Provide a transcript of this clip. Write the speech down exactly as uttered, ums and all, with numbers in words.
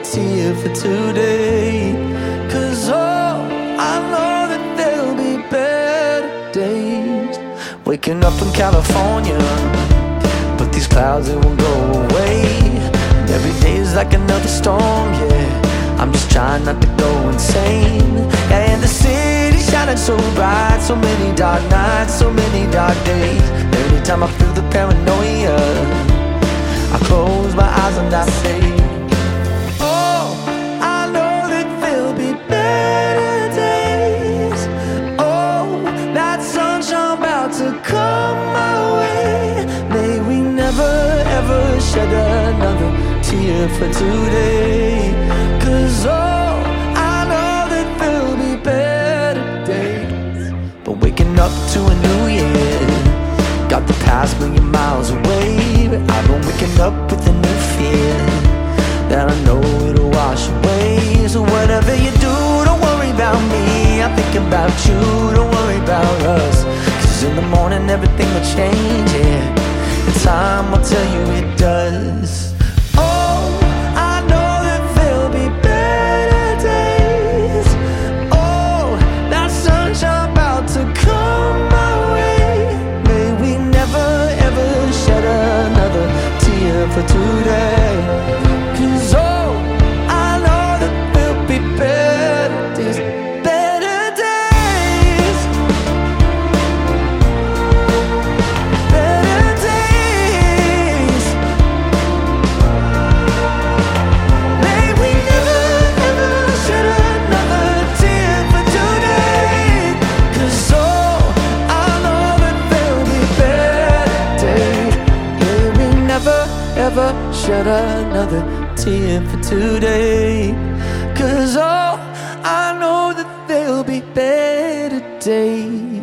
tear for today. Cause oh, I know that there'll be better days. Waking up in California, but these clouds, they won't go away. And every day is like another storm, yeah. I'm just trying not to go insane. Yeah, and the city's shining so bright, so many dark nights, so many dark days. Every time I feel the paranoia, I close my eyes and I say, oh, I know that there'll be better days. Oh, that sunshine about to come my way. May we never ever shed another tear for today. Cause oh, I know that there'll be better days. But waking up to a new year, got the past million miles away. But I've been waking up with a new fear that I know it'll wash away. So whatever you do, don't worry about me, I'm thinking about you, don't worry about us. Cause in the morning everything will change, yeah, and time will tell you it does. For today, cause oh, I know that there'll be better days, better days, better days. May we never ever shed another tear for today. Cause oh, I know that there'll be better days. May we never ever shed another tear for today. Cause oh, I know that there'll be better days.